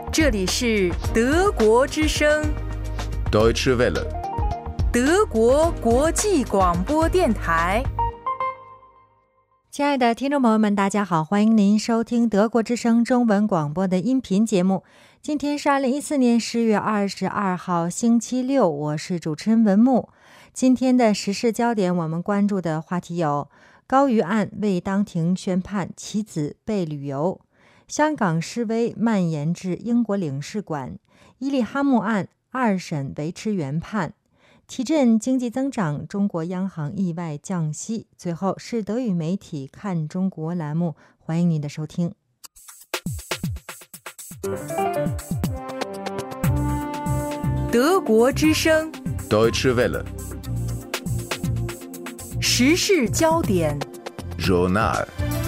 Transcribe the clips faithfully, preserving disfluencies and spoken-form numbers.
这里是德国之声 Deutsche Welle 德国国际广播电台。 亲爱的听众朋友们，大家好，欢迎您收听德国之声中文广播的音频节目。今天是二零一四年十月二十二号星期六，我是主持人文木。今天的时事焦点，我们关注的话题有高瑜案未当庭宣判，其子被旅游；香港示威蔓延至英国领事馆；伊利哈木案二审维持原判；提振经济增长，中国央行意外降息。最后是德语媒体看中国栏目，欢迎您的收听。 德国之声 Deutsche Welle 时事焦点 Journal。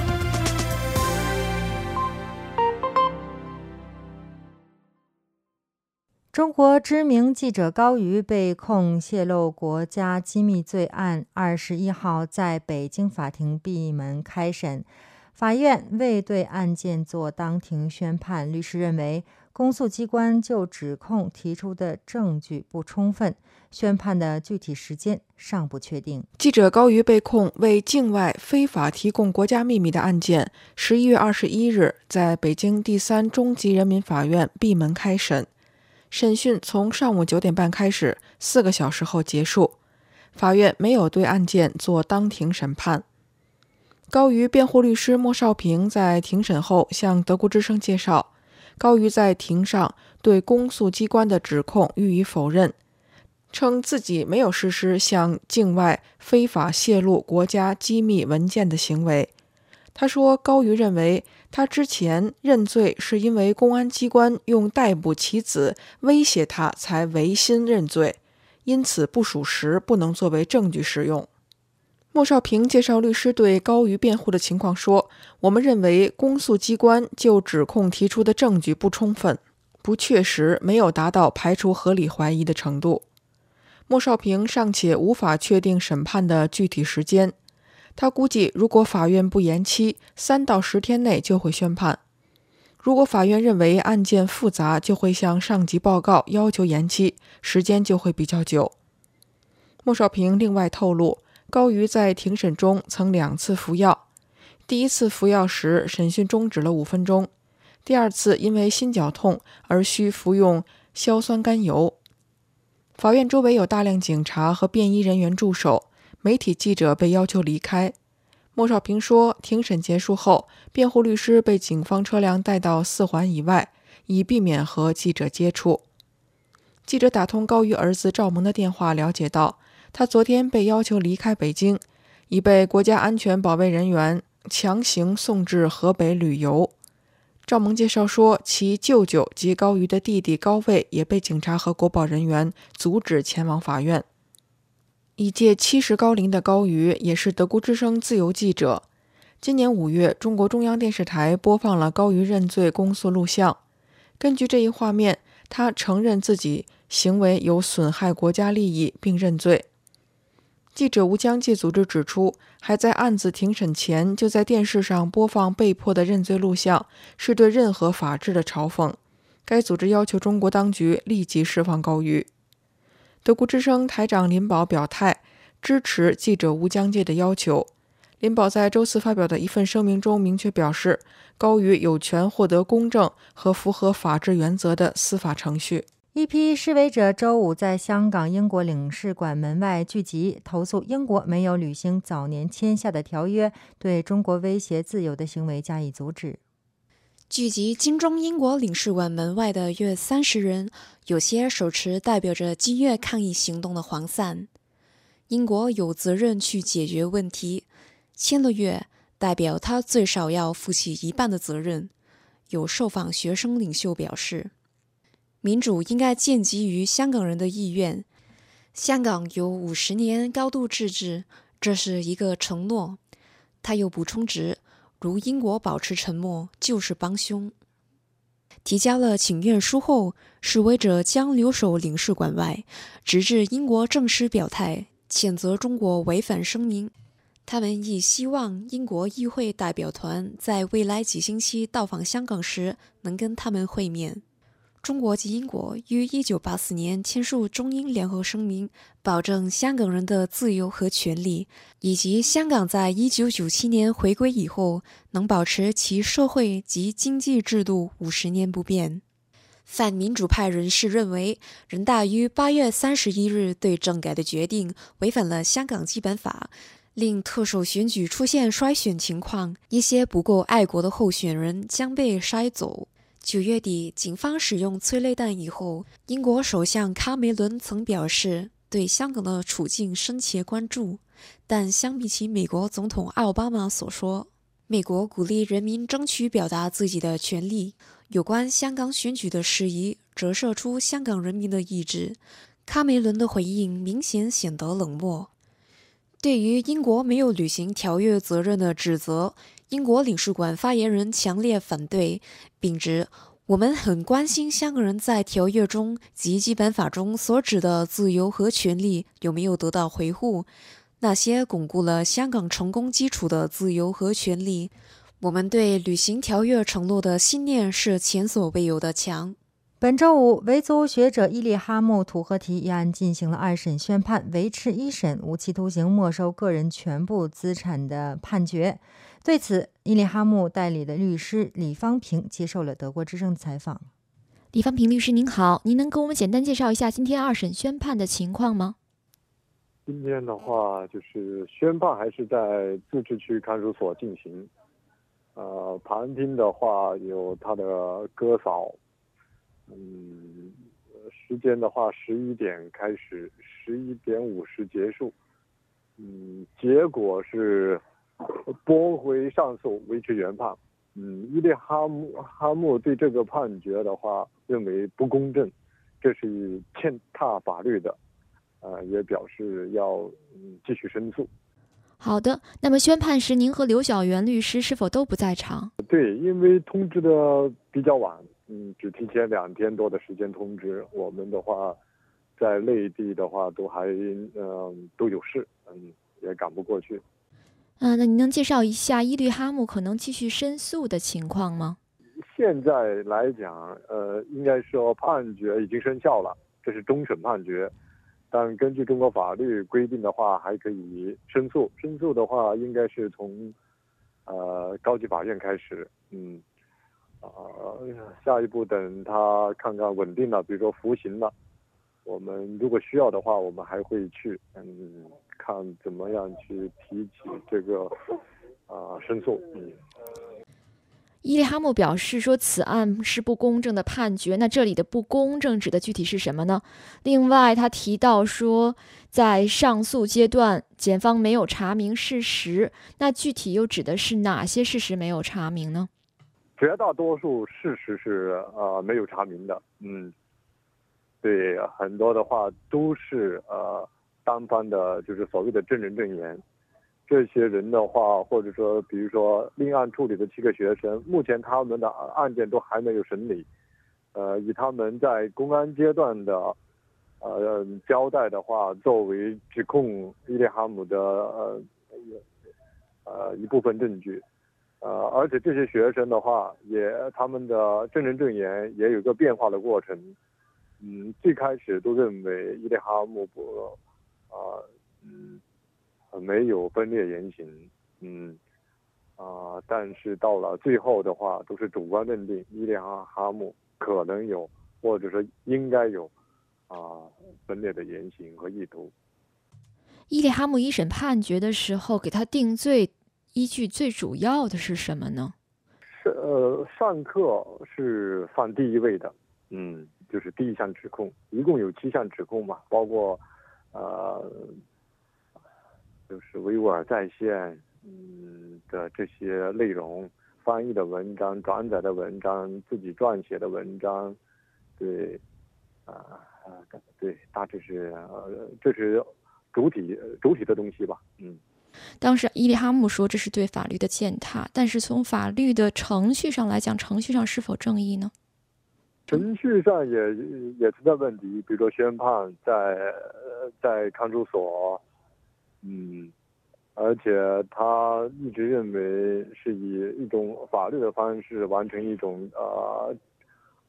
中国知名记者高瑜被控泄露国家机密罪案，二十一号在北京法庭闭门开审。法院未对案件做当庭宣判，律师认为公诉机关就指控提出的证据不充分，宣判的具体时间尚不确定。 记者高瑜被控为境外非法提供国家秘密的案件，十一月二十一日在北京第三中级人民法院闭门开审。审讯从上午九点半开始，四个小时后结束。法院没有对案件做当庭审判。高瑜辩护律师莫少平在庭审后向德国之声介绍，高瑜在庭上对公诉机关的指控予以否认，称自己没有实施向境外非法泄露国家机密文件的行为。他说，高瑜认为他之前认罪是因为公安机关用逮捕其子威胁他才违心认罪，因此不属实，不能作为证据使用。莫少平介绍律师对高瑜辩护的情况说，我们认为公诉机关就指控提出的证据不充分、不确实，没有达到排除合理怀疑的程度。莫少平尚且无法确定审判的具体时间，他估计如果法院不延期，三到十天内就会宣判。如果法院认为案件复杂，就会向上级报告要求延期，时间就会比较久。莫少平另外透露，高瑜在庭审中曾两次服药，第一次服药时审讯终止了五分钟，第二次因为心绞痛而需服用硝酸甘油。法院周围有大量警察和便衣人员驻守，媒体记者被要求离开。莫少平说，庭审结束后，辩护律师被警方车辆带到四环以外，以避免和记者接触。记者打通高瑜儿子赵萌的电话，了解到他昨天被要求离开北京，已被国家安全保卫人员强行送至河北旅游。赵萌介绍说，其舅舅及高瑜的弟弟高卫也被警察和国保人员阻止前往法院。已届七十高龄的高瑜也是德国之声自由记者。今年五月，中国中央电视台播放了高瑜认罪公诉录像。根据这一画面，他承认自己行为有损害国家利益，并认罪。记者吴江记组织指出，还在案子庭审前就在电视上播放被迫的认罪录像，是对任何法治的嘲讽。该组织要求中国当局立即释放高瑜。德国之声台长林宝表态支持记者吴江介的要求。林宝在周四发表的一份声明中明确表示，高瑜有权获得公正和符合法治原则的司法程序。 一批示威者周五在香港英国领事馆门外聚集，投诉英国没有履行早年签下的条约，对中国威胁自由的行为加以阻止。 聚集金钟英国领事馆门外的约三十人，有些手持代表着今月抗议行动的黄伞。英国有责任去解决问题，签了约代表他最少要负起一半的责任。有受访学生领袖表示，民主应该建基于香港人的意愿。香港有五十年高度自治，这是一个承诺。他又补充指，如英国保持沉默就是帮凶。提交了请愿书后，示威者将留守领事馆外，直至英国正式表态谴责中国违反声明。他们亦希望英国议会代表团在未来几星期到访香港时能跟他们会面。 中国及英国于一九八四年签署中英联合声明，保证香港人的自由和权利，以及香港在一九九七年回归以后能保持其社会及经济制度五十年不变。泛民主派人士认为，人大于八月三十一日对政改的决定违反了香港基本法，令特首选举出现衰选情况，一些不够爱国的候选人将被筛走。九月底，警方使用催泪弹以后，英国首相卡梅伦曾表示对香港的处境深切关注，但相比起美国总统奥巴马所说，美国鼓励人民争取表达自己的权利，有关香港选举的事宜折射出香港人民的意志。卡梅伦的回应明显显得冷漠。对于英国没有履行条约责任的指责，英国领事馆发言人强烈反对，并指我们很关心香港人在条约中及基本法中所指的自由和权利有没有得到维护，那些巩固了香港成功基础的自由和权利，我们对履行条约承诺的信念是前所未有的强。 本周五，维族学者伊利哈木土合提一案进行了二审宣判，维持一审无期徒刑没收个人全部资产的判决。对此，伊利哈木代理的律师李方平接受了德国之声的采访。 李方平律师您好，您能给我们简单介绍一下今天二审宣判的情况吗？ 今天的话，就是宣判还是在自治区看守所进行。呃，旁听的话有他的哥嫂。嗯，时间的话十一点开始，十一点五十结束。嗯，结果是驳回上诉，维持原判。嗯，伊利哈木哈木对这个判决的话认为不公正，这是践踏法律的，呃，也表示要嗯继续申诉。 好的，那么宣判时您和刘晓元律师是否都不在场？ 对，因为通知的比较晚。嗯，只提前两天多的时间通知我们的话，在内地的话都还嗯、呃、都有事，嗯，也赶不过去。 嗯、呃，那您能介绍一下伊利哈木可能继续申诉的情况吗？ 现在来讲，呃，应该说判决已经生效了，这是终审判决。但根据中国法律规定的话，还可以申诉。申诉的话，应该是从呃高级法院开始，嗯。啊、呃，下一步等他看看稳定了，比如说服刑了，我们如果需要的话，我们还会去，嗯，看怎么样去提起这个啊、呃、申诉。嗯， 伊利哈木表示说此案是不公正的判决，那这里的不公正指的具体是什么呢？另外，他提到说在上诉阶段，检方没有查明事实，那具体又指的是哪些事实没有查明呢？ 绝大多数事实是呃没有查明的，嗯，对，很多的话都是呃单方的，就是所谓的证人证言。这些人的话，或者说比如说另案处理的七个学生，目前他们的案件都还没有审理，呃，以他们在公安阶段的呃交代的话，作为指控伊利哈木的呃呃一部分证据。呃，而且这些学生的话，也他们的证人证言也有个变化的过程。嗯，最开始都认为伊利哈木不啊、呃、嗯没有分裂言行，嗯啊、呃，但是到了最后的话，都是主观认定伊利哈哈木可能有，或者说应该有啊、呃、分裂的言行和意图。 伊利哈木一审判决的时候，给他定罪依据最主要的是什么呢？ 是呃，上课是放第一位的，嗯，就是第一项指控，一共有七项指控嘛，包括呃，就是维吾尔在线嗯的这些内容，翻译的文章、转载的文章、自己撰写的文章，对，啊、呃、对，大致是呃，这是主体主体的东西吧，嗯。 当时伊利哈木说这是对法律的践踏，但是从法律的程序上来讲，程序上是否正义呢？ 程序上也也存在问题，比如说宣判在在看守所，嗯，而且他一直认为是以一种法律的方式完成一种呃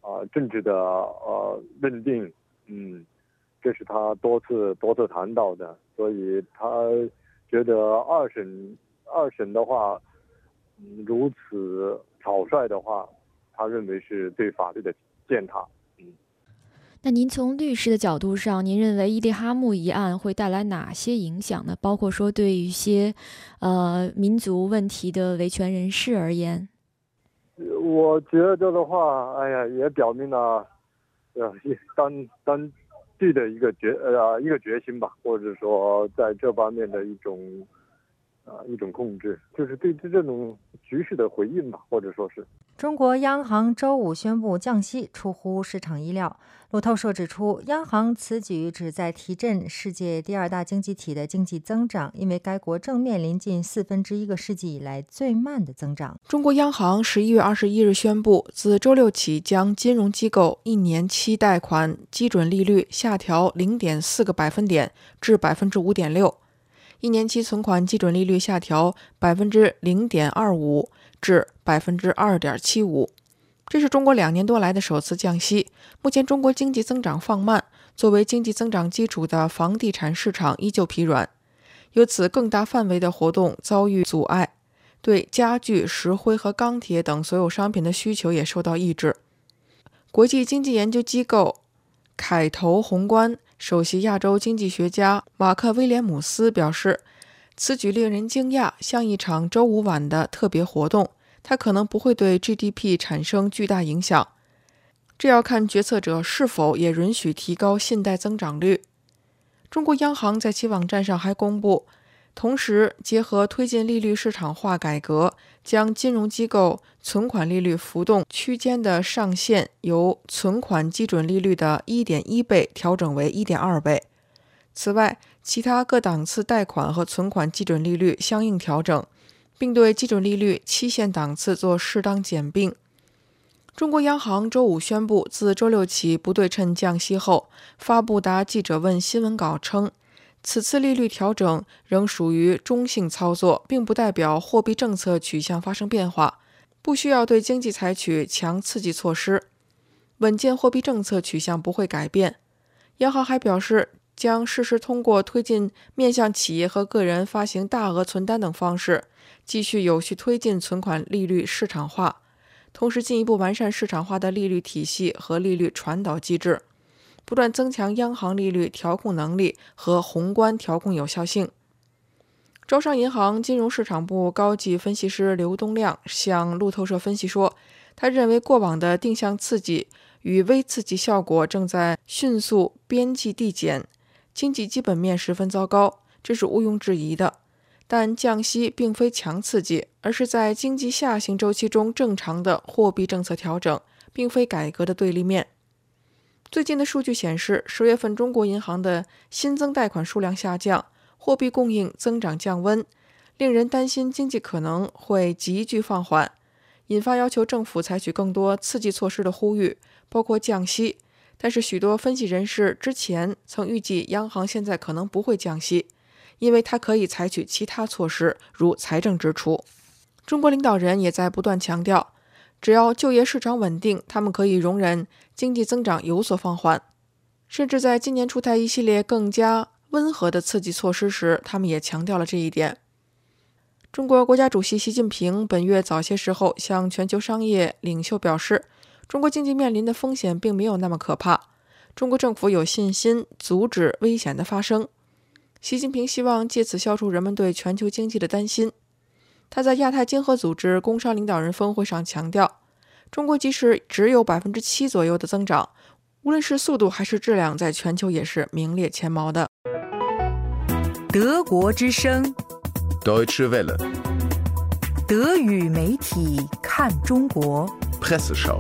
啊、政治的呃认定，嗯，这是他多次多次谈到的，所以他觉得二审二审的话，嗯，如此草率的话，他认为是对法律的践踏。嗯， 那您从律师的角度上，您认为伊利哈木一案会带来哪些影响呢？包括说对于一些呃民族问题的维权人士而言。 我觉得的话，哎呀，也表明了，呃，当当地的一个决呃一个决心吧，或者说在这方面的一种啊、呃、一种控制，就是对对这种局势的回应吧，或者说是。 中国央行周五宣布降息，出乎市场意料。路透社指出，央行此举旨在提振世界第二大经济体的经济增长，因为该国正面临近四分之一个世纪以来最慢的增长。 中国央行十一月二十一日宣布，自周六起将金融机构一年期贷款基准利率下调零点四个百分点至百分之五点六，一年期存款基准利率下调百分之零点二五至百分之二点七五。这是中国两年多来的首次降息。目前中国经济增长放慢，作为经济增长基础的房地产市场依旧疲软，由此更大范围的活动遭遇阻碍，对家具、石灰和钢铁等所有商品的需求也受到抑制。国际经济研究机构凯投宏观首席亚洲经济学家马克·威廉姆斯表示，此举令人惊讶，像一场周五晚的特别活动，它可能不会对 G D P 产生巨大影响，这要看决策者是否也允许提高信贷增长率。中国央行在其网站上还公布，同时结合推进利率市场化改革，将金融机构存款利率浮动区间的上限由存款基准利率的 一点一倍调整为 一点二倍。此外，其他各档次贷款和存款基准利率相应调整，并对基准利率期限档次做适当减并。中国央行周五宣布，自周六起不对称降息后，发布答记者问新闻稿称，此次利率调整仍属于中性操作，并不代表货币政策取向发生变化，不需要对经济采取强刺激措施，稳健货币政策取向不会改变。央行还表示，将适时通过推进面向企业和个人发行大额存单等方式，继续有序推进存款利率市场化，同时进一步完善市场化的利率体系和利率传导机制，不断增强央行利率调控能力和宏观调控有效性。招商银行金融市场部高级分析师刘东亮向路透社分析说，他认为过往的定向刺激与微刺激效果正在迅速边际递减，经济基本面十分糟糕，这是毋庸置疑的。但降息并非强刺激，而是在经济下行周期中正常的货币政策调整，并非改革的对立面。最近的数据显示，十月份中国银行的新增贷款数量下降，货币供应增长降温，令人担心经济可能会急剧放缓，引发要求政府采取更多刺激措施的呼吁，包括降息。但是许多分析人士之前曾预计央行现在可能不会降息，因为它可以采取其他措施，如财政支出。中国领导人也在不断强调，只要就业市场稳定，他们可以容忍经济增长有所放缓。甚至在今年出台一系列更加温和的刺激措施时，他们也强调了这一点。中国国家主席习近平本月早些时候向全球商业领袖表示，中国经济面临的风险并没有那么可怕，中国政府有信心阻止危险的发生。习近平希望借此消除人们对全球经济的担心。他在亚太经合组织工商领导人峰会上强调，中国即使只有 百分之七 左右的增长，无论是速度还是质量，在全球也是名列前茅的。 德国之声 Deutsche Welle 德语媒体看中国 Presseschau。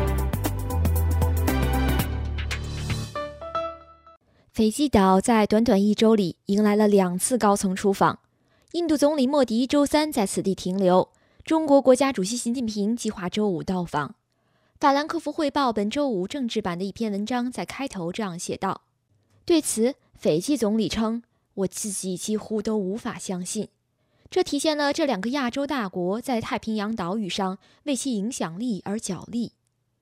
斐济岛在短短一周里迎来了两次高层出访，印度总理莫迪周三在此地停留，中国国家主席习近平计划周五到访。法兰克福汇报本周五政治版的一篇文章在开头这样写道：对此，斐济总理称，我自己几乎都无法相信，这体现了这两个亚洲大国在太平洋岛屿上为其影响力而角力。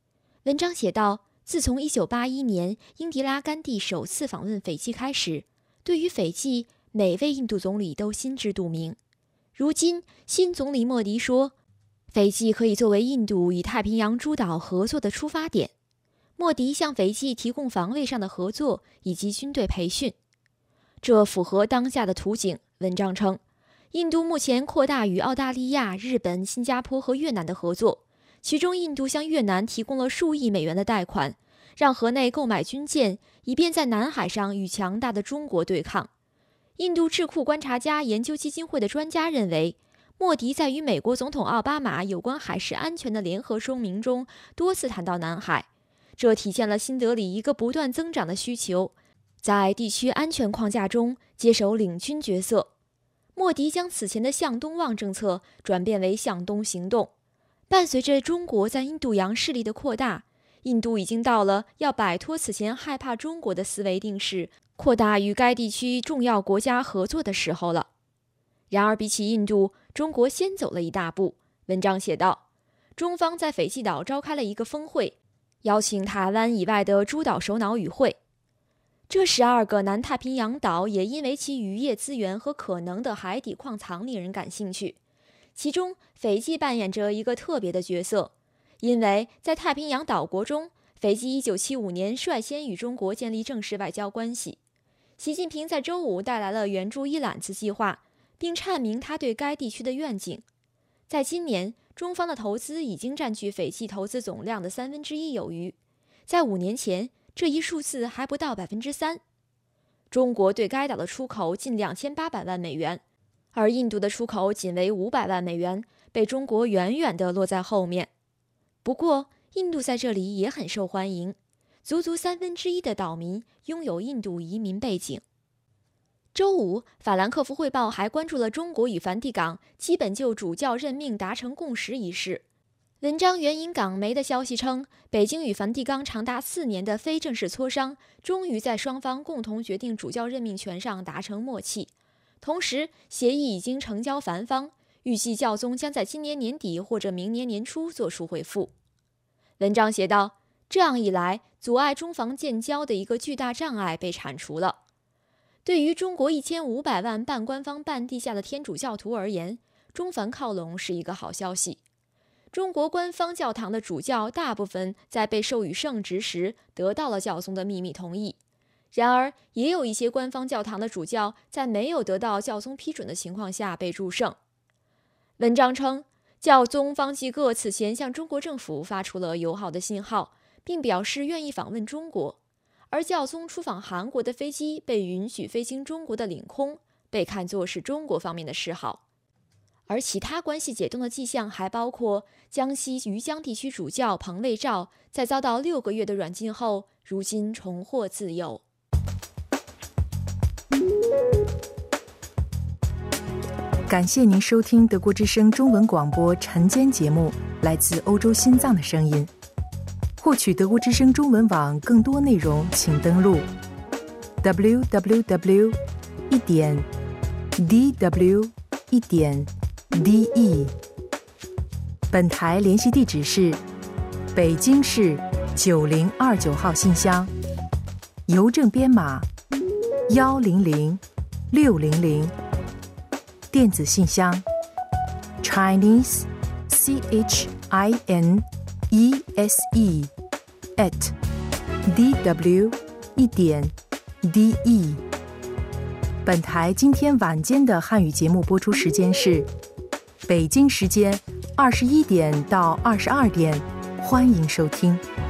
文章写道，自从一九八一年英迪拉甘地首次访问斐济开始，对于斐济，每位印度总理都心知肚明。如今，新总理莫迪说，斐济可以作为印度与太平洋诸岛合作的出发点。莫迪向斐济提供防卫上的合作以及军队培训，这符合当下的图景。文章称，印度目前扩大与澳大利亚、日本、新加坡和越南的合作，其中印度向越南提供了数亿美元的贷款，让河内购买军舰，以便在南海上与强大的中国对抗。印度智库观察家研究基金会的专家认为，莫迪在与美国总统奥巴马有关海事安全的联合声明中多次谈到南海，这体现了新德里一个不断增长的需求，在地区安全框架中接手领军角色。莫迪将此前的向东望政策转变为向东行动。伴随着中国在印度洋势力的扩大，印度已经到了要摆脱此前害怕中国的思维定势，扩大与该地区重要国家合作的时候了。然而比起印度，中国先走了一大步。文章写道，中方在斐济岛召开了一个峰会，邀请台湾以外的诸岛首脑与会。这十二个南太平洋岛也因为其渔业资源和可能的海底矿藏令人感兴趣。其中，斐济扮演着一个特别的角色，因为在太平洋岛国中，斐济一九七五年率先与中国建立正式外交关系。习近平在周五带来了援助一揽子计划，并阐明他对该地区的愿景。在今年，中方的投资已经占据斐济投资总量的三分之一有余，在五年前，这一数字还不到百分之三。中国对该岛的出口近两千八百万美元，而印度的出口仅为五百万美元，被中国远远地落在后面。不过，印度在这里也很受欢迎，足足三分之一的岛民拥有印度移民背景。周五，法兰克福汇报还关注了中国与梵蒂冈基本就主教任命达成共识一事。文章援引港媒的消息称，北京与梵蒂冈长达四年的非正式磋商，终于在双方共同决定主教任命权上达成默契。同时，协议已经呈交梵方，预计教宗将在今年年底或者明年年初作出回复。文章写道，这样一来，阻碍中梵建交的一个巨大障碍被铲除了。对于中国一千五百万半官方半地下的天主教徒而言，中梵靠拢是一个好消息。中国官方教堂的主教大部分在被授予圣职时得到了教宗的秘密同意，然而也有一些官方教堂的主教在没有得到教宗批准的情况下被祝圣。文章称，教宗方济各此前向中国政府发出了友好的信号，并表示愿意访问中国，而教宗出访韩国的飞机被允许飞经中国的领空，被看作是中国方面的示好。而其他关系解冻的迹象还包括江西余江地区主教彭卫照在遭到六个月的软禁后，如今重获自由。 感谢您收听德国之声中文广播晨间节目，来自欧洲心脏的声音。获取德国之声中文网更多内容，请登录 double-u double-u double-u 点 d w 点 d e。 本台联系地址是北京市九零二九号信箱，邮政编码幺零零六零零，电子信箱 Chinese C H I N E S E at d w 点 d e。 本台今天晚间的汉语节目播出时间是北京时间二十一点到二十二点，欢迎收听。